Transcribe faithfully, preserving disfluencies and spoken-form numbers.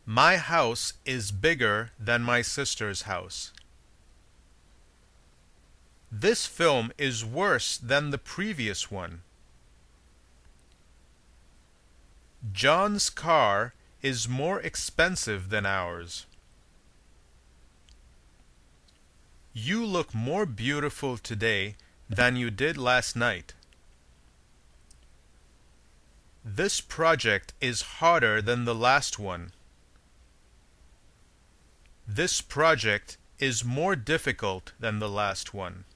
My house is bigger than my sister's house. This film is worse than the previous one. John's car is more expensive than ours. You look more beautiful today than you did last night. This project is harder than the last one. This project is more difficult than the last one.